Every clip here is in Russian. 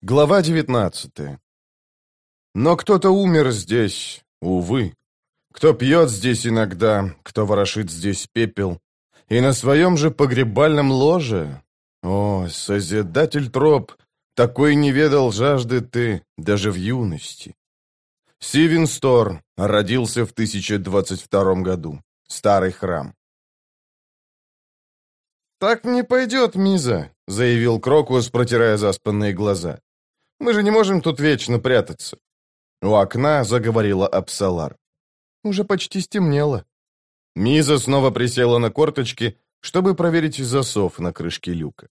Глава 19. Но кто-то умер здесь, увы. Кто пьет здесь иногда, кто ворошит здесь пепел. И на своем же погребальном ложе... О, Созидатель троп, такой не ведал жажды ты даже в юности. Сивен Стор родился в 1022 году. Старый храм. «Так не пойдет, Миза», — заявил Крокус, протирая заспанные глаза. «Мы же не можем тут вечно прятаться». У окна заговорила Апсалар. «Уже почти стемнело». Миза снова присела на корточки, чтобы проверить засов на крышке люка.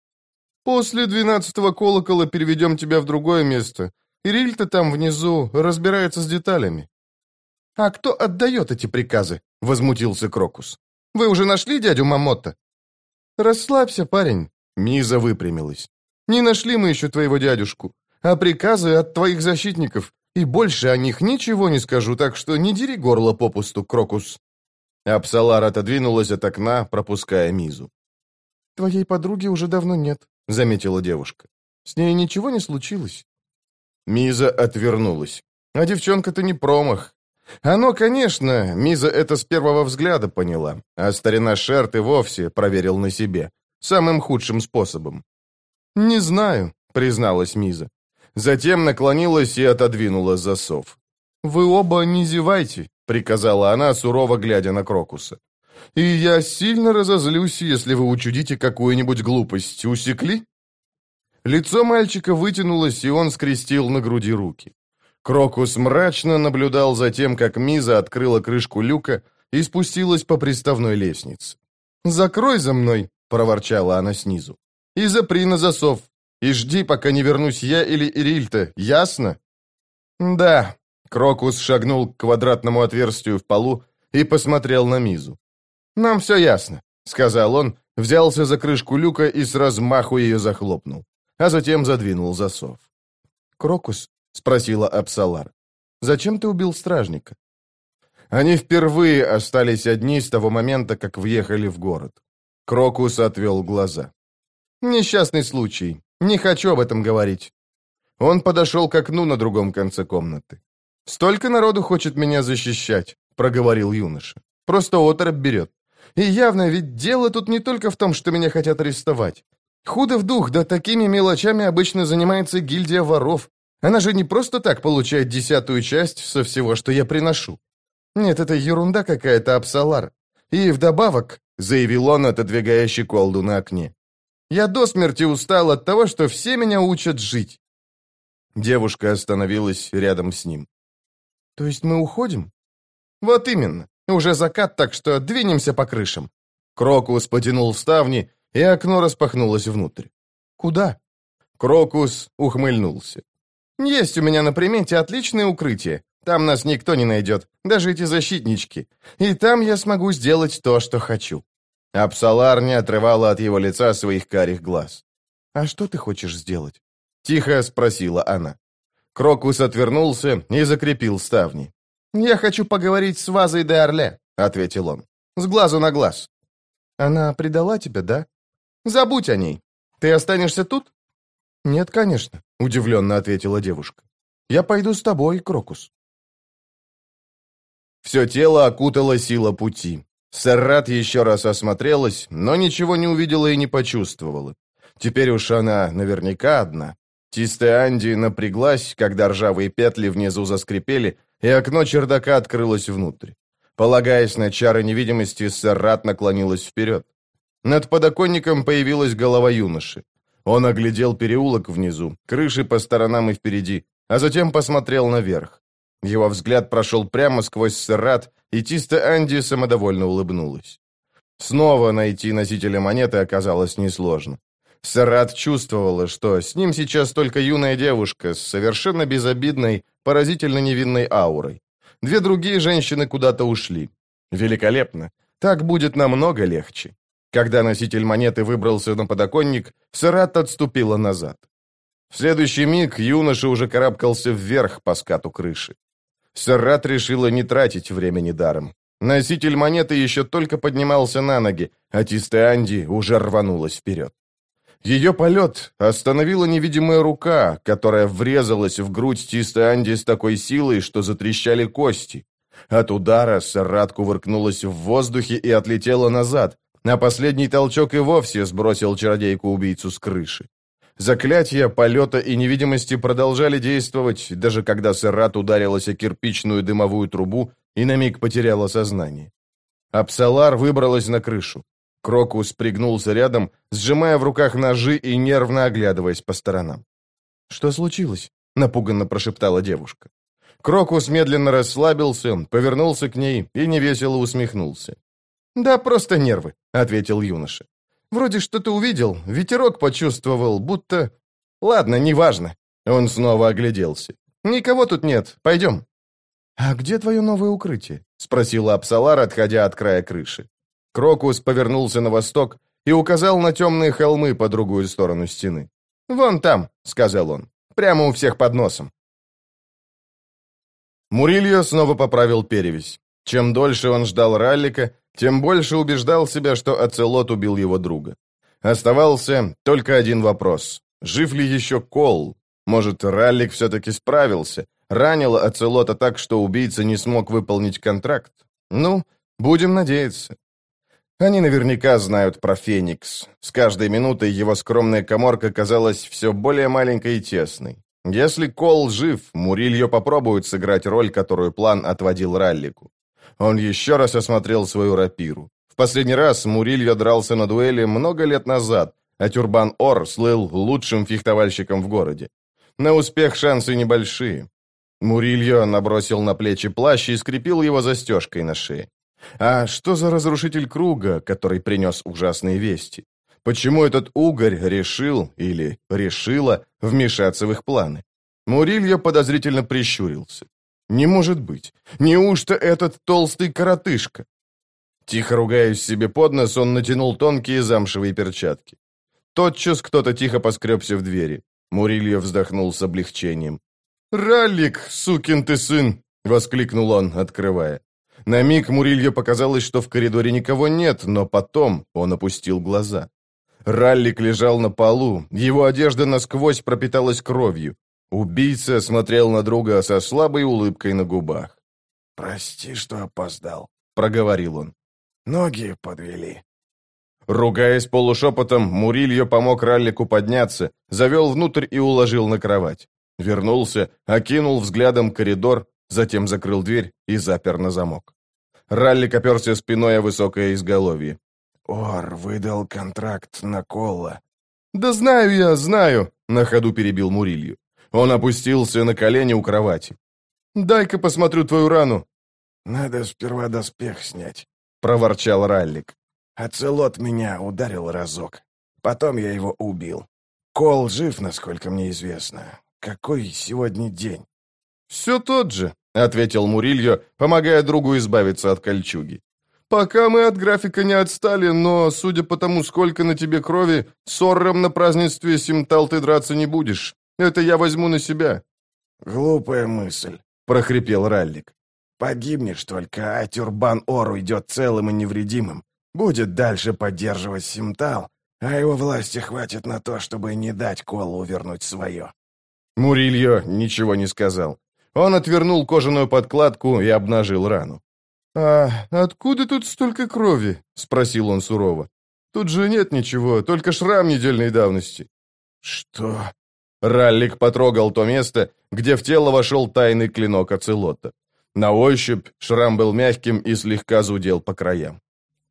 «После 12-го колокола переведем тебя в другое место. Ирильта там внизу разбирается с деталями». «А кто отдает эти приказы?» — возмутился Крокус. «Вы уже нашли дядю Мамота?» «Расслабься, парень», — Миза выпрямилась. «Не нашли мы еще твоего дядюшку, а приказы от твоих защитников, и больше о них ничего не скажу, так что не дери горло попусту, Крокус». Апсалар отодвинулась от окна, пропуская Мизу. «Твоей подруги уже давно нет», — заметила девушка. «С ней ничего не случилось?» Миза отвернулась. «А девчонка-то не промах. Оно, конечно, Миза это с первого взгляда поняла, а старина Шерт и вовсе проверил на себе, самым худшим способом». «Не знаю», — призналась Миза. Затем наклонилась и отодвинула засов. «Вы оба не зевайте», — приказала она, сурово глядя на Крокуса. «И я сильно разозлюсь, если вы учудите какую-нибудь глупость. Усекли?» Лицо мальчика вытянулось, и он скрестил на груди руки. Крокус мрачно наблюдал за тем, как Миза открыла крышку люка и спустилась по приставной лестнице. «Закрой за мной», — проворчала она снизу. «И запри на засов. И жди, пока не вернусь я или Ирильта, ясно?» «Да», — Крокус шагнул к квадратному отверстию в полу и посмотрел на Мизу. «Нам все ясно», — сказал он, взялся за крышку люка и с размаху ее захлопнул, а затем задвинул засов. «Крокус», — спросила Апсалар, — «зачем ты убил стражника?» Они впервые остались одни с того момента, как въехали в город. Крокус отвел глаза. «Несчастный случай. Не хочу об этом говорить». Он подошел к окну на другом конце комнаты. «Столько народу хочет меня защищать», — проговорил юноша. «Просто оторопь берет. И явно, ведь дело тут не только в том, что меня хотят арестовать. Худо в дух, да такими мелочами обычно занимается гильдия воров. Она же не просто так получает 10-ю часть со всего, что я приношу. Нет, это ерунда какая-то, Апсалар. И вдобавок», — заявил он, отодвигая щеколду на окне, «я до смерти устал от того, что все меня учат жить». Девушка остановилась рядом с ним. «То есть мы уходим?» «Вот именно. Уже закат, так что двинемся по крышам». Крокус потянул ставни, и окно распахнулось внутрь. «Куда?» Крокус ухмыльнулся. «Есть у меня на примете отличное укрытие. Там нас никто не найдет, даже эти защитнички. И там я смогу сделать то, что хочу». Апсалар не отрывала от его лица своих карих глаз. «А что ты хочешь сделать?» — тихо спросила она. Крокус отвернулся и закрепил ставни. «Я хочу поговорить с Вазой де Орле», — ответил он. «С глазу на глаз». «Она предала тебя, да?» «Забудь о ней. Ты останешься тут?» «Нет, конечно», — удивленно ответила девушка. «Я пойду с тобой, Крокус». Все тело окутала сила пути. Серрат еще раз осмотрелась, но ничего не увидела и не почувствовала. Теперь уж она наверняка одна. Тистая Анди напряглась, когда ржавые петли внизу заскрипели, и окно чердака открылось внутрь. Полагаясь на чары невидимости, Серрат наклонилась вперед. Над подоконником появилась голова юноши. Он оглядел переулок внизу, крыши по сторонам и впереди, а затем посмотрел наверх. Его взгляд прошел прямо сквозь Серрат, и Тиста Анди самодовольно улыбнулась. Снова найти носителя монеты оказалось несложно. Серрат чувствовала, что с ним сейчас только юная девушка с совершенно безобидной, поразительно невинной аурой. Две другие женщины куда-то ушли. Великолепно. Так будет намного легче. Когда носитель монеты выбрался на подоконник, Серрат отступила назад. В следующий миг юноша уже карабкался вверх по скату крыши. Серрат решила не тратить времени даром. Носитель монеты еще только поднимался на ноги, а Тиста Анди уже рванулась вперед. Ее полет остановила невидимая рука, которая врезалась в грудь Тиста Анди с такой силой, что затрещали кости. От удара Серрат кувыркнулась в воздухе и отлетела назад, а последний толчок и вовсе сбросил чародейку-убийцу с крыши. Заклятия полета и невидимости продолжали действовать, даже когда Серрат ударилась о кирпичную дымовую трубу и на миг потеряла сознание. Апсалар выбралась на крышу. Крокус пригнулся рядом, сжимая в руках ножи и нервно оглядываясь по сторонам. «Что случилось?» — напуганно прошептала девушка. Крокус медленно расслабился, повернулся к ней и невесело усмехнулся. «Да, просто нервы», — ответил юноша. «Вроде что-то увидел, ветерок почувствовал, будто... Ладно, неважно». Он снова огляделся. «Никого тут нет, пойдем». «А где твое новое укрытие?» — спросила Апсалар, отходя от края крыши. Крокус повернулся на восток и указал на темные холмы по другую сторону стены. «Вон там», — сказал он, — «прямо у всех под носом». Мурильо снова поправил перевязь. Чем дольше он ждал Раллика, тем больше убеждал себя, что Оцелот убил его друга. Оставался только один вопрос. Жив ли еще Кол? Может, Раллик все-таки справился? Ранил Оцелота так, что убийца не смог выполнить контракт? Ну, будем надеяться. Они наверняка знают про Феникс. С каждой минутой его скромная каморка казалась все более маленькой и тесной. Если Кол жив, Мурильо попробует сыграть роль, которую план отводил Раллику. Он еще раз осмотрел свою рапиру. В последний раз Мурильо дрался на дуэли много лет назад, а Тюрбан-Ор слыл лучшим фехтовальщиком в городе. На успех шансы небольшие. Мурильо набросил на плечи плащ и скрепил его застежкой на шее. А что за разрушитель круга, который принес ужасные вести? Почему этот угорь решил, или решила, вмешаться в их планы? Мурильо подозрительно прищурился. Не может быть. Неужто этот толстый коротышка? Тихо ругаясь себе под нос, он натянул тонкие замшевые перчатки. Тотчас кто-то тихо поскребся в двери. Мурильо вздохнул с облегчением. «Раллик, сукин ты сын!» — воскликнул он, открывая. На миг Мурильо показалось, что в коридоре никого нет, но потом он опустил глаза. Раллик лежал на полу, его одежда насквозь пропиталась кровью. Убийца смотрел на друга со слабой улыбкой на губах. «Прости, что опоздал», — проговорил он. «Ноги подвели». Ругаясь полушепотом, Мурильо помог Раллику подняться, завел внутрь и уложил на кровать. Вернулся, окинул взглядом коридор, затем закрыл дверь и запер на замок. Раллик оперся спиной о высокое изголовье. «Ор выдал контракт на Колла». «Да знаю я, знаю», — на ходу перебил Мурилью. Он опустился на колени у кровати. «Дай-ка посмотрю твою рану». «Надо сперва доспех снять», — проворчал Раллик. «Оцелот меня ударил разок. Потом я его убил. Кол жив, насколько мне известно. Какой сегодня день?» «Все тот же», — ответил Мурильо, помогая другу избавиться от кольчуги. «Пока мы от графика не отстали, но, судя по тому, сколько на тебе крови, с Орром на празднестве Симтал ты драться не будешь. Это я возьму на себя». «Глупая мысль», — прохрипел Раллик. «Погибнешь только, а Тюрбан-Ор уйдет целым и невредимым. Будет дальше поддерживать Симтал, а его власти хватит на то, чтобы не дать Колу вернуть свое». Мурильо ничего не сказал. Он отвернул кожаную подкладку и обнажил рану. «А откуда тут столько крови?» — спросил он сурово. «Тут же нет ничего, только шрам недельной давности». «Что?» Раллик потрогал то место, где в тело вошел тайный клинок Оцелота. На ощупь шрам был мягким и слегка зудел по краям.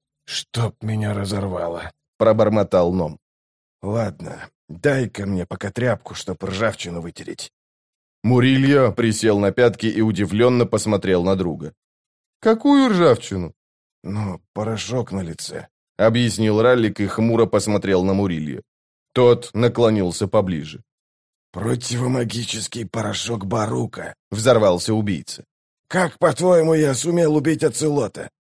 «Чтоб меня разорвало», — пробормотал Ном. «Ладно, дай-ка мне пока тряпку, чтоб ржавчину вытереть». Мурильо присел на пятки и удивленно посмотрел на друга. «Какую ржавчину?» «Ну, порошок на лице», — объяснил Раллик и хмуро посмотрел на Мурильо. Тот наклонился поближе. «Противомагический порошок Барука», — взорвался убийца. «Как, по-твоему, я сумел убить Оцелота?»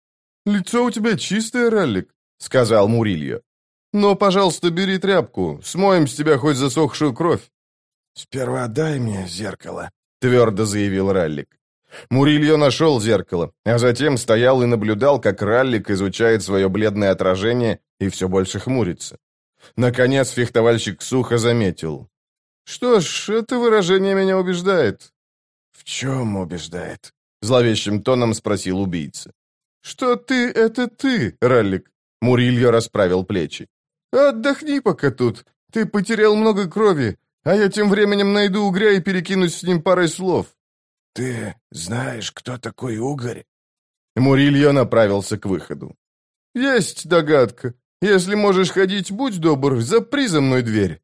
«Лицо у тебя чистое, Раллик», — сказал Мурильо. «Но, пожалуйста, бери тряпку, смоем с тебя хоть засохшую кровь». «Сперва дай мне зеркало», — твердо заявил Раллик. Мурильо нашел зеркало, а затем стоял и наблюдал, как Раллик изучает свое бледное отражение и все больше хмурится. Наконец фехтовальщик сухо заметил. «Что ж, это выражение меня убеждает». «В чем убеждает?» — зловещим тоном спросил убийца. «Что ты — это ты, Раллик», — Мурильо расправил плечи. «Отдохни пока тут. Ты потерял много крови, а я тем временем найду угря и перекинусь с ним парой слов». «Ты знаешь, кто такой угорь?» Мурильо направился к выходу. «Есть догадка. Если можешь ходить, будь добр, запри за мной дверь».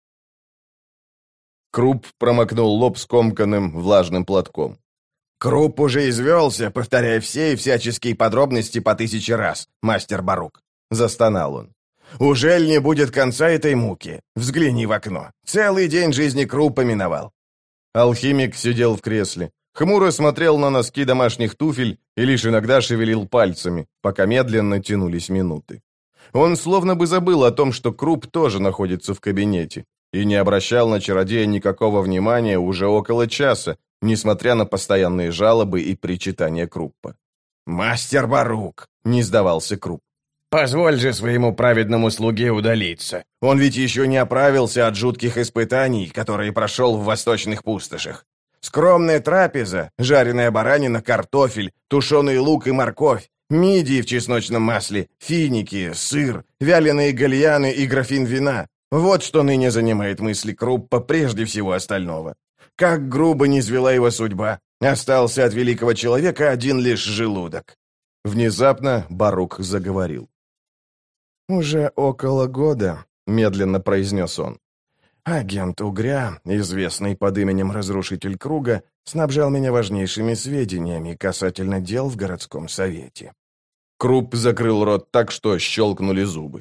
Круп промокнул лоб скомканным влажным платком. «Круп уже извелся, повторяя все и всяческие подробности по 1000 раз, мастер Барук», — застонал он. «Ужель не будет конца этой муки? Взгляни в окно. Целый день жизни Крупа миновал». Алхимик сидел в кресле, хмуро смотрел на носки домашних туфель и лишь иногда шевелил пальцами, пока медленно тянулись минуты. Он словно бы забыл о том, что Круп тоже находится в кабинете, и не обращал на чародея никакого внимания уже около часа, несмотря на постоянные жалобы и причитания Круппа. «Мастер Барук!» — не сдавался Круп. «Позволь же своему праведному слуге удалиться. Он ведь еще не оправился от жутких испытаний, которые прошел в восточных пустошах. Скромная трапеза, жареная баранина, картофель, тушеный лук и морковь, мидии в чесночном масле, финики, сыр, вяленые гальяны и графин вина. Вот что ныне занимает мысли Круппа прежде всего остального. Как грубо низвела его судьба. Остался от великого человека один лишь желудок». Внезапно Барук заговорил. «Уже около года», — медленно произнес он. «Агент Угря, известный под именем Разрушитель Круга, снабжал меня важнейшими сведениями касательно дел в городском совете». Круп закрыл рот так, что щелкнули зубы.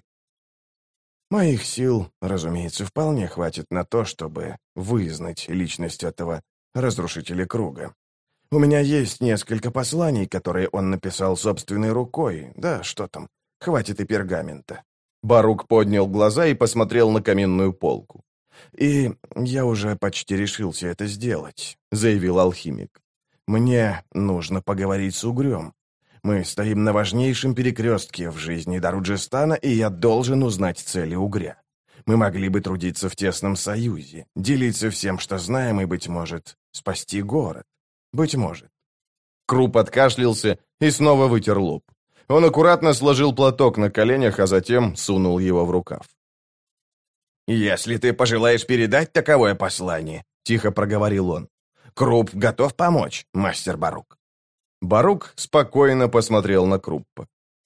«Моих сил, разумеется, вполне хватит на то, чтобы вызнать личность этого Разрушителя Круга. У меня есть несколько посланий, которые он написал собственной рукой. Да, что там, хватит и пергамента». Барук поднял глаза и посмотрел на каминную полку. «И я уже почти решился это сделать», — заявил алхимик. «Мне нужно поговорить с Угрём. Мы стоим на важнейшем перекрестке в жизни Даруджистана, и я должен узнать цели Угря. Мы могли бы трудиться в тесном союзе, делиться всем, что знаем, и, быть может, спасти город. Быть может». Круп откашлялся и снова вытер лоб. Он аккуратно сложил платок на коленях, а затем сунул его в рукав. «Если ты пожелаешь передать таковое послание», — тихо проговорил он, — «Круп готов помочь, мастер Барук». Барук спокойно посмотрел на Круппа.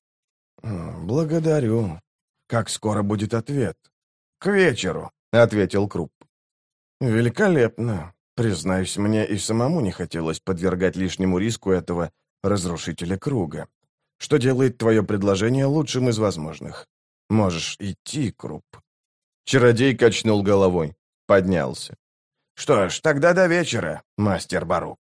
«Благодарю. Как скоро будет ответ?» «К вечеру», — ответил Крупп. «Великолепно. Признаюсь, мне и самому не хотелось подвергать лишнему риску этого Разрушителя Круга. Что делает твое предложение лучшим из возможных. Можешь идти, Крупп». Чародей качнул головой, поднялся. «Что ж, тогда до вечера, мастер Барук».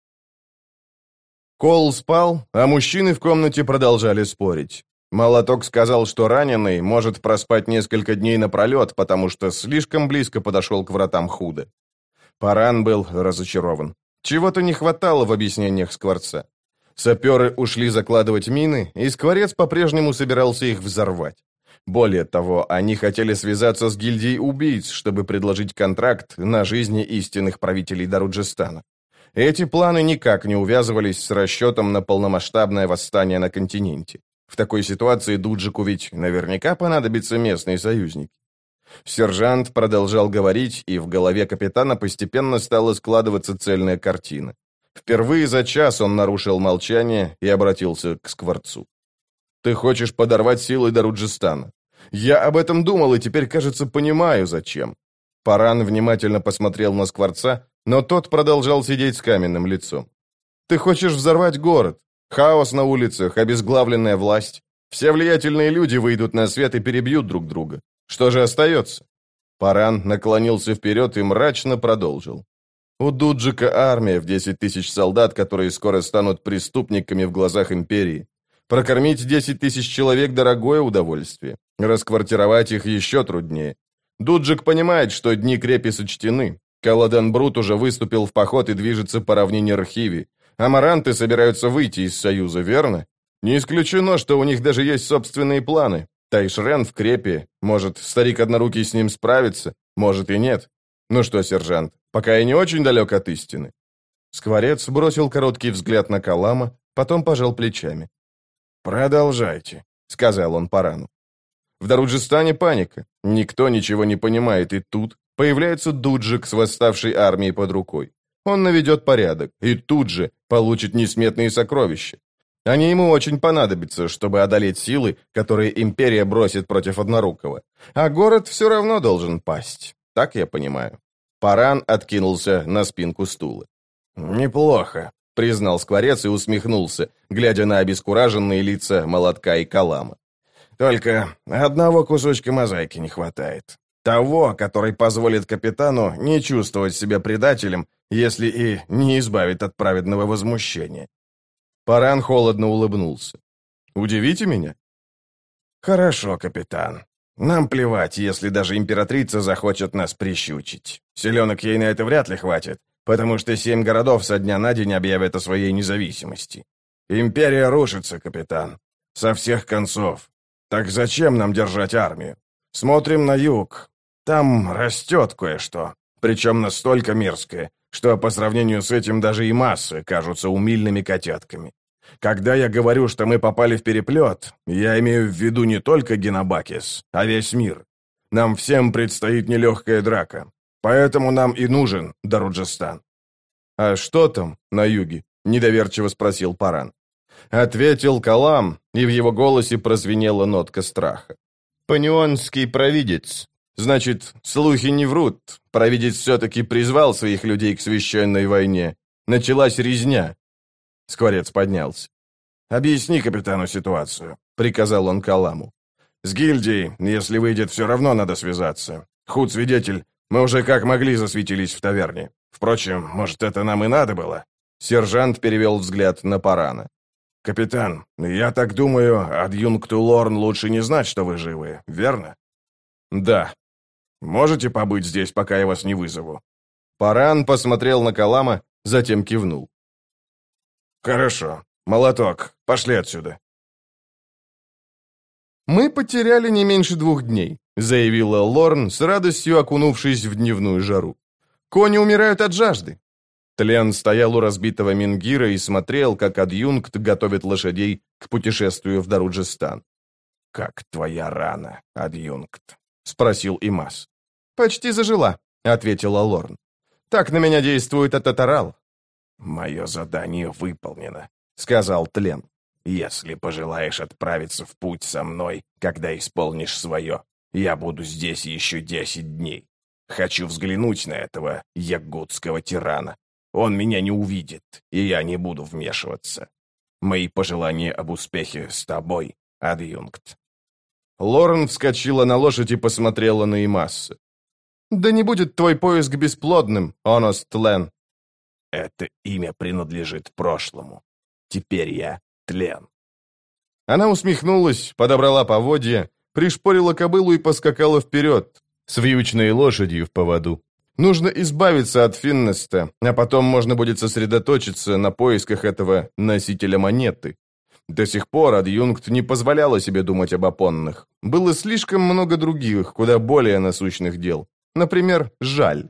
Кол спал, а мужчины в комнате продолжали спорить. Молоток сказал, что раненый может проспать несколько дней напролет, потому что слишком близко подошел к вратам Худа. Паран был разочарован. Чего-то не хватало в объяснениях Скворца. Саперы ушли закладывать мины, и Скворец по-прежнему собирался их взорвать. Более того, они хотели связаться с гильдией убийц, чтобы предложить контракт на жизни истинных правителей Даруджистана. Эти планы никак не увязывались с расчетом на полномасштабное восстание на континенте. В такой ситуации Дуджику ведь наверняка понадобятся местные союзники. Сержант продолжал говорить, и в голове капитана постепенно стала складываться цельная картина. Впервые за час он нарушил молчание и обратился к Скворцу. «Ты хочешь подорвать силы Даруджистана? Я об этом думал и теперь, кажется, понимаю, зачем». Паран внимательно посмотрел на Скворца, но тот продолжал сидеть с каменным лицом. «Ты хочешь взорвать город? Хаос на улицах, обезглавленная власть. Все влиятельные люди выйдут на свет и перебьют друг друга. Что же остается?» Паран наклонился вперед и мрачно продолжил. «У Дуджика армия в 10 тысяч солдат, которые скоро станут преступниками в глазах империи. Прокормить 10 тысяч человек – дорогое удовольствие. Расквартировать их еще труднее. Дуджик понимает, что дни крепи сочтены. Каладан-Брут уже выступил в поход и движется по равнине Рхиви. Амаранты собираются выйти из Союза, верно? Не исключено, что у них даже есть собственные планы. Тайшрен в крепе. Может, старик однорукий с ним справится, может и нет. Ну что, сержант, пока я не очень далек от истины. Скворец бросил короткий взгляд на Калама, потом пожал плечами. «Продолжайте», — сказал он Парану. В Даруджистане паника. Никто ничего не понимает, и тут появляется Дуджик с восставшей армией под рукой. Он наведет порядок, и тут же получит несметные сокровища. Они ему очень понадобятся, чтобы одолеть силы, которые империя бросит против Однорукого. А город все равно должен пасть. Так я понимаю. Паран откинулся на спинку стула. «Неплохо», — признал Скворец и усмехнулся, глядя на обескураженные лица Молотка и Калама. «Только одного кусочка мозаики не хватает. Того, который позволит капитану не чувствовать себя предателем, если и не избавит от праведного возмущения». Паран холодно улыбнулся. «Удивите меня?» «Хорошо, капитан. Нам плевать, если даже императрица захочет нас прищучить. Селенок ей на это вряд ли хватит, потому что 7 городов со дня на день объявят о своей независимости. Империя рушится, капитан. Со всех концов. Так зачем нам держать армию? Смотрим на юг. Там растет кое-что, причем настолько мерзкое, что по сравнению с этим даже и массы кажутся умильными котятками. Когда я говорю, что мы попали в переплет, я имею в виду не только Генобакис, а весь мир. Нам всем предстоит нелегкая драка. Поэтому нам и нужен Даруджистан». «А что там на юге?» — недоверчиво спросил Паран. Ответил Калам, и в его голосе прозвенела нотка страха. «Панионский провидец. Значит, слухи не врут. Провидец все-таки призвал своих людей к священной войне. Началась резня». Скворец поднялся. «Объясни капитану ситуацию», — приказал он Каламу. «С гильдией, если выйдет, все равно надо связаться. Худ-свидетель, мы уже как могли засветились в таверне. Впрочем, может, это нам и надо было?» Сержант перевел взгляд на Парана. «Капитан, я так думаю, адъюнкту Лорн лучше не знать, что вы живы, верно?» «Да». «Можете побыть здесь, пока я вас не вызову?» Паран посмотрел на Калама, затем кивнул. «Хорошо. Молоток, пошли отсюда». «Мы потеряли не меньше 2 дней», — заявила Лорн, с радостью окунувшись в дневную жару. «Кони умирают от жажды». Тлен стоял у разбитого менгира и смотрел, как адъюнкт готовит лошадей к путешествию в Даруджистан. «Как твоя рана, адъюнкт?» — спросил Имас. «Почти зажила», — ответила Лорн. «Так на меня действует Ататарал». «Мое задание выполнено», — сказал Тлен. «Если пожелаешь отправиться в путь со мной, когда исполнишь свое, я буду здесь еще 10 дней. Хочу взглянуть на этого ягудского тирана. Он меня не увидит, и я не буду вмешиваться. Мои пожелания об успехе с тобой, адъюнкт». Лорн вскочила на лошадь и посмотрела на Имасса. «Да не будет твой поиск бесплодным, Онос Тлен». «Это имя принадлежит прошлому. Теперь я Тлен». Она усмехнулась, подобрала поводья, пришпорила кобылу и поскакала вперед, с вьючной лошадью в поводу. Нужно избавиться от Финнеста, а потом можно будет сосредоточиться на поисках этого носителя монеты. До сих пор адъюнкт не позволяла себе думать об опонных. Было слишком много других, куда более насущных дел. Например, жаль.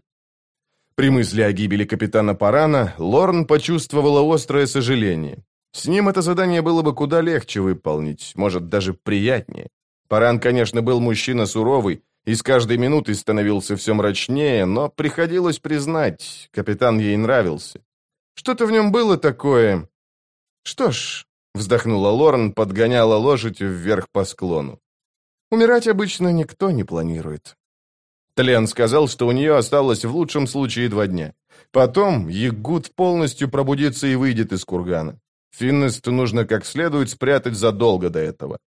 При мысли о гибели капитана Парана Лорн почувствовала острое сожаление. С ним это задание было бы куда легче выполнить, может, даже приятнее. Паран, конечно, был мужчина суровый, и с каждой минутой становился все мрачнее, но приходилось признать, капитан ей нравился. Что-то в нем было такое... Что ж, вздохнула Лорн, подгоняла лошадь вверх по склону. Умирать обычно никто не планирует. Тлен сказал, что у нее осталось в лучшем случае 2 дня. Потом Ягуд полностью пробудится и выйдет из кургана. Финнест нужно как следует спрятать задолго до этого.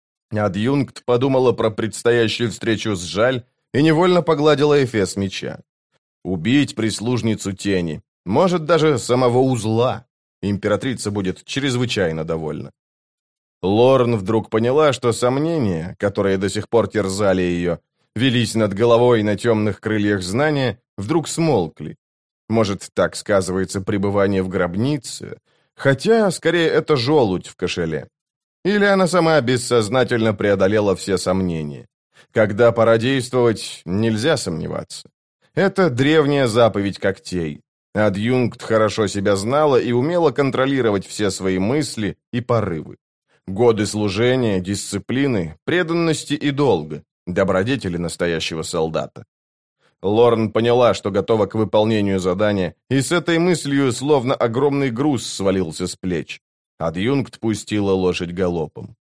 Адъюнкт подумала про предстоящую встречу с Жаль и невольно погладила эфес меча. Убить прислужницу тени, может, даже самого узла. Императрица будет чрезвычайно довольна. Лорн вдруг поняла, что сомнения, которые до сих пор терзали ее, велись над головой на темных крыльях знания, вдруг смолкли. Может, так сказывается пребывание в гробнице, хотя, скорее, это желудь в кошеле. Или она сама бессознательно преодолела все сомнения. Когда пора действовать, нельзя сомневаться. Это древняя заповедь когтей. Адъюнкт хорошо себя знала и умела контролировать все свои мысли и порывы. Годы служения, дисциплины, преданности и долга – добродетели настоящего солдата. Лорн поняла, что готова к выполнению задания, и с этой мыслью словно огромный груз свалился с плеч. Адъюнкт пустила лошадь галопом.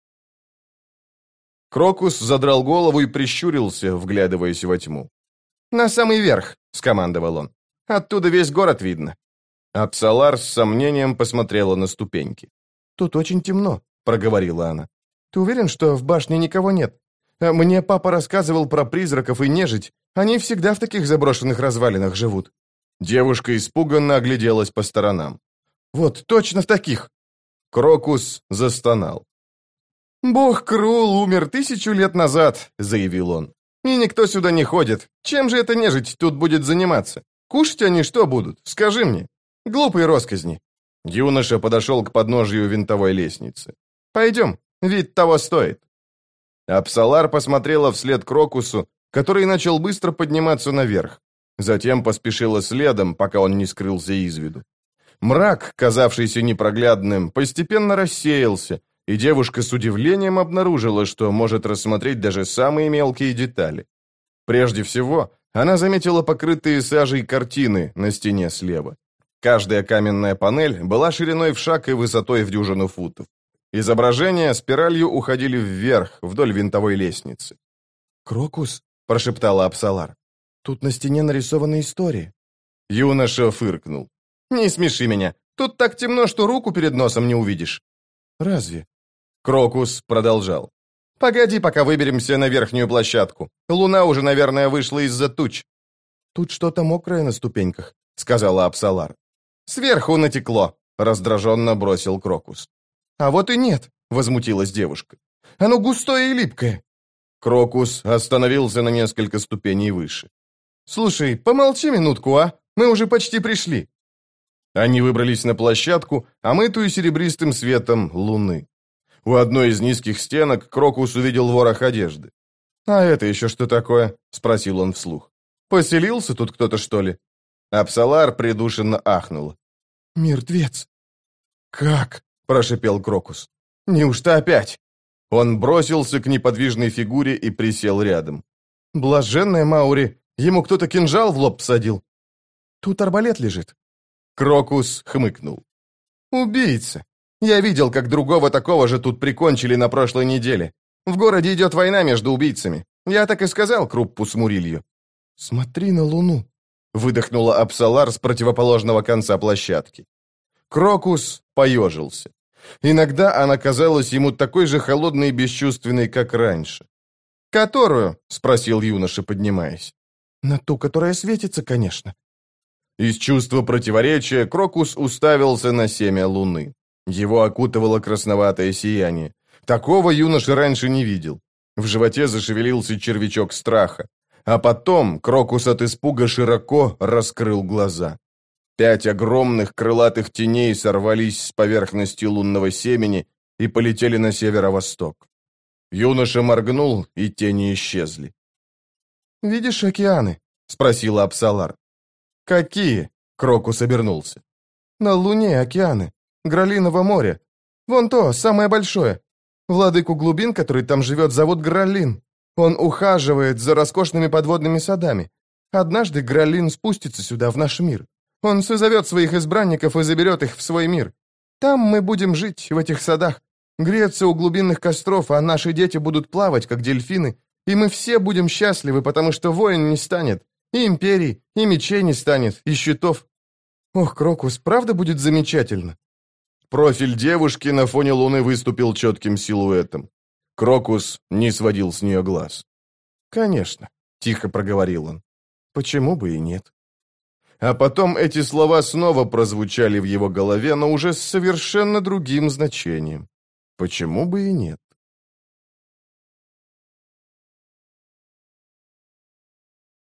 Крокус задрал голову и прищурился, вглядываясь во тьму. «На самый верх!» — скомандовал он. «Оттуда весь город видно». Апсалар с сомнением посмотрела на ступеньки. «Тут очень темно», — проговорила она. «Ты уверен, что в башне никого нет? Мне папа рассказывал про призраков и нежить. Они всегда в таких заброшенных развалинах живут». Девушка испуганно огляделась по сторонам. «Вот, точно в таких!» Крокус застонал. «Бог Крул умер 1000 лет назад», — заявил он. «И никто сюда не ходит. Чем же эта нежить тут будет заниматься? Кушать они что будут? Скажи мне. Глупые росказни». Юноша подошел к подножию винтовой лестницы. «Пойдем, вид того стоит». Апсалар посмотрела вслед Крокусу, который начал быстро подниматься наверх. Затем поспешила следом, пока он не скрылся из виду. Мрак, казавшийся непроглядным, постепенно рассеялся, и девушка с удивлением обнаружила, что может рассмотреть даже самые мелкие детали. Прежде всего, она заметила покрытые сажей картины на стене слева. Каждая каменная панель была шириной в шаг и высотой в дюжину футов. Изображения спиралью уходили вверх, вдоль винтовой лестницы. «Крокус», — прошептала Апсалар, — «тут на стене нарисована история». Юноша фыркнул. «Не смеши меня. Тут так темно, что руку перед носом не увидишь». «Разве?» Крокус продолжал. «Погоди, пока выберемся на верхнюю площадку. Луна уже, наверное, вышла из-за туч». «Тут что-то мокрое на ступеньках», — сказала Апсалар. «Сверху натекло», — раздраженно бросил Крокус. «А вот и нет», — возмутилась девушка. «Оно густое и липкое». Крокус остановился на несколько ступеней выше. «Слушай, помолчи минутку, а? Мы уже почти пришли». Они выбрались на площадку, омытую серебристым светом луны. У одной из низких стенок Крокус увидел ворох одежды. «А это еще что такое?» — спросил он вслух. «Поселился тут кто-то, что ли?» Апсалар придушенно ахнула. «Мертвец!» «Как?» — прошипел Крокус. «Неужто опять?» Он бросился к неподвижной фигуре и присел рядом. «Блаженная Маури! Ему кто-то кинжал в лоб всадил!» «Тут арбалет лежит!» Крокус хмыкнул. «Убийца! Я видел, как другого такого же тут прикончили на прошлой неделе. В городе идет война между убийцами. Я так и сказал Круппу с Мурилью». «Смотри на луну!» — выдохнула Апсалар с противоположного конца площадки. Крокус поежился. Иногда она казалась ему такой же холодной и бесчувственной, как раньше. «Которую?» — спросил юноша, поднимаясь. «На ту, которая светится, конечно». Из чувства противоречия Крокус уставился на семя луны. Его окутывало красноватое сияние. Такого юноша раньше не видел. В животе зашевелился червячок страха. А потом Крокус от испуга широко раскрыл глаза. 5 огромных крылатых теней сорвались с поверхности лунного семени и полетели на северо-восток. Юноша моргнул, и тени исчезли. «Видишь океаны?» — спросила Апсалар. «Какие?» — Крокус обернулся. «На Луне океаны. Гралиново море. Вон то, самое большое. Владыку глубин, который там живет, зовут Гралин. Он ухаживает за роскошными подводными садами. Однажды Гралин спустится сюда, в наш мир. Он созовет своих избранников и заберет их в свой мир. Там мы будем жить, в этих садах, греться у глубинных костров, а наши дети будут плавать, как дельфины, и мы все будем счастливы, потому что войн не станет, и империй, и мечей не станет, и щитов. Ох, Крокус, правда будет замечательно?» Профиль девушки на фоне луны выступил четким силуэтом. Крокус не сводил с нее глаз. «Конечно», — тихо проговорил он. «Почему бы и нет?» А потом эти слова снова прозвучали в его голове, но уже с совершенно другим значением. Почему бы и нет?